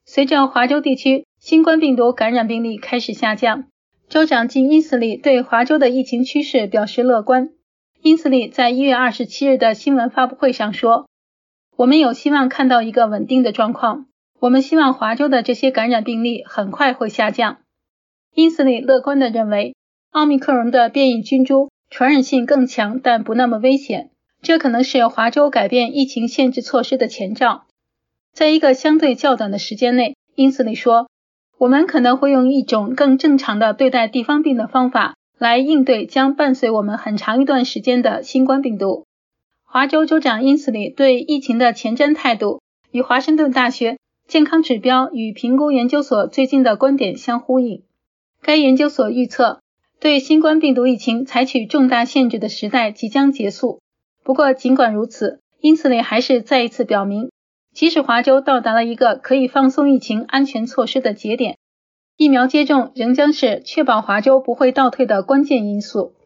随着华州地区新冠病毒感染病例开始下降，州长金英斯里对华州的疫情趋势表示乐观。英斯里在1月27日的新闻发布会上说，我们有希望看到一个稳定的状况，我们希望华州的这些感染病例很快会下降。英斯里乐观地认为，奥密克戎的变异菌株传染性更强，但不那么危险，这可能是华州改变疫情限制措施的前兆。在一个相对较短的时间内，英斯里说，我们可能会用一种更正常的对待地方病的方法来应对将伴随我们很长一段时间的新冠病毒。华州州长英斯里对疫情的前瞻态度与华盛顿大学健康指标与评估研究所最近的观点相呼应。该研究所预测，对新冠病毒疫情采取重大限制的时代即将结束。不过尽管如此，英斯里还是再一次表明，即使华州到达了一个可以放松疫情安全措施的节点，疫苗接种仍将是确保华州不会倒退的关键因素。